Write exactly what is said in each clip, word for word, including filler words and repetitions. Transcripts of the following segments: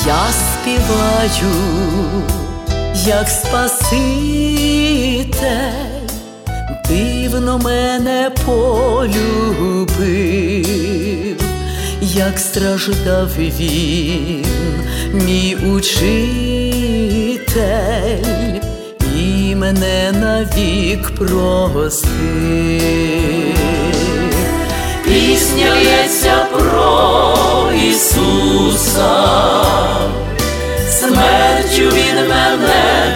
Я співаю, як Спаситель, дивно мене полюбив, як страждав він, мій учитель, і мене навік простив. Пісня лється про Ісуса, смертю Він мене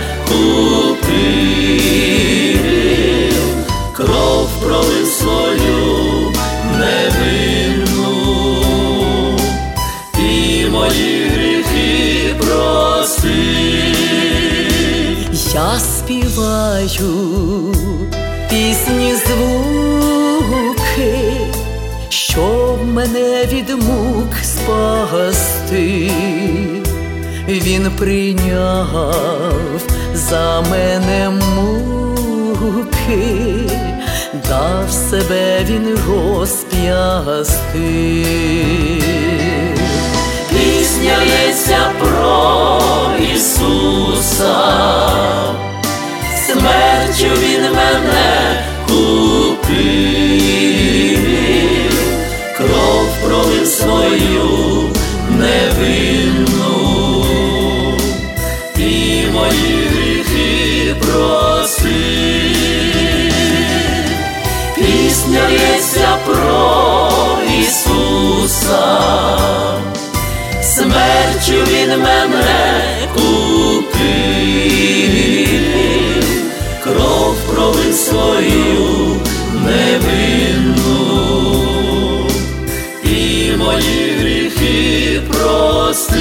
купив, кров пролив свою невинну, і мої гріхи простив. Я співаю пісні звуки, щоб мене від мук спасти. Він прийняв за мене муки, дав себе він розп'ясти. Пісня лється про Ісуса, смертю Він мене купив, кров пролив свою невинну, і мої гріхи простив. Пісня лється про Ісуса, смертю Він мене купив, кров пролив свою невинну, і мої гріхи простив.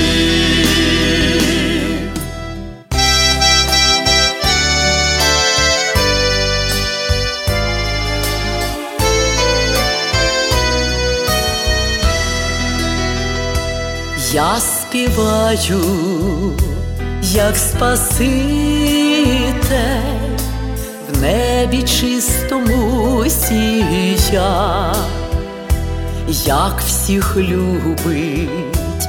Я співаю, як Спаситель, в небі чистому сія, як всіх любить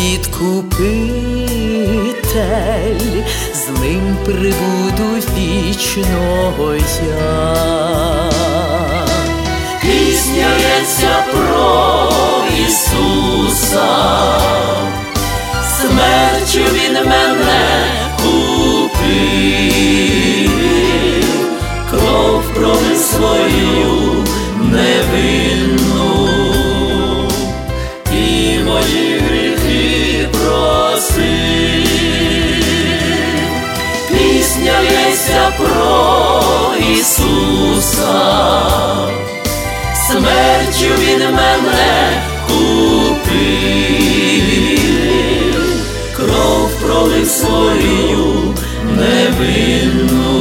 відкупитель, з ним прибуду вічно я. Пісня лється про Ісуса, смертю Він мене купив, кров пролив свою невинну, і мої гріхи простив. Пісня лється про Ісуса, смертю Він мене купив, кров пролив свою невинну,